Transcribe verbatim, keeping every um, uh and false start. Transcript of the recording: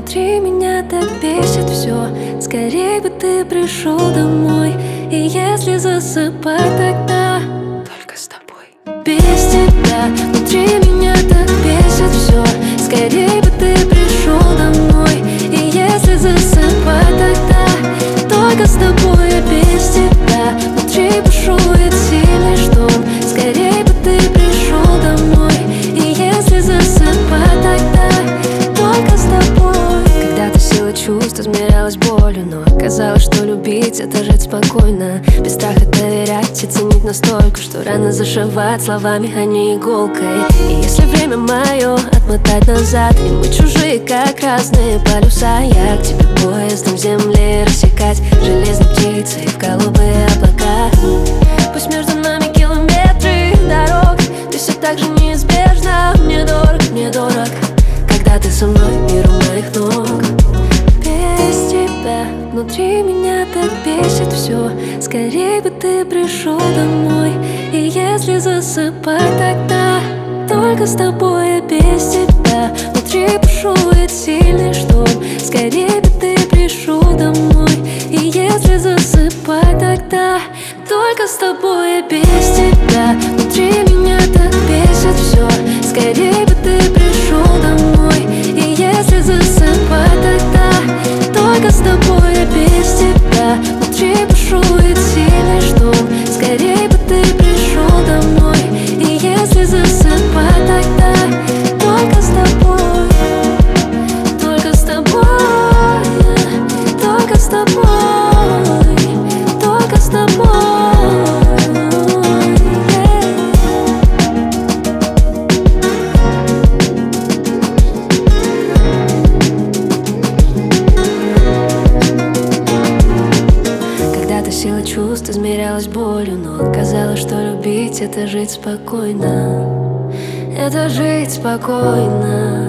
внутри меня так бесит все. Скорей бы ты пришел домой. И если засыпать, тогда только с тобой. Без тебя внутри меня так бесит все. Скорей бы ты пришел домой. И если засыпать, тогда только с тобой. Без тебя внутри бушует сильный шторм. Скорей бы ты пришел домой. И если засыпать, тогда только с тобой. Когда-то сила чувств измерялась болью, но оказалось, что любить — это жить спокойно, без страха доверять и ценить настолько, что рано зашивать словами, а не иголкой. И если время мое отмотать назад, и мы чужие, как разные полюса, я к тебе поездом земли рассекать, железной птицей в голубые облака. Пусть между нами километры дорог, ты все так же неизбежно. Мне дорог, мне дорог, когда ты со мной, мир у моих ног. Без тебя внутри меня так бесит все. Скорей бы ты пришел домой. И если засыпать, тогда только с тобой. Без тебя внутри бушует сильный шторм. Скорей бы ты пришел домой. И если засыпать, тогда только с тобой. Без тебя внутри меня так бесит все. Скорей бы ты пришел домой. И если засыпать, тогда только с тобой. Без тебя внутри бушует сильный шторм. Скорей бы ты пришел домой. И если засыпать, тогда только с тобой. Только с тобой. Только с тобой. Только с тобой. Сила чувств измерялась болью, но оказалось, что любить — это жить спокойно. Это жить спокойно.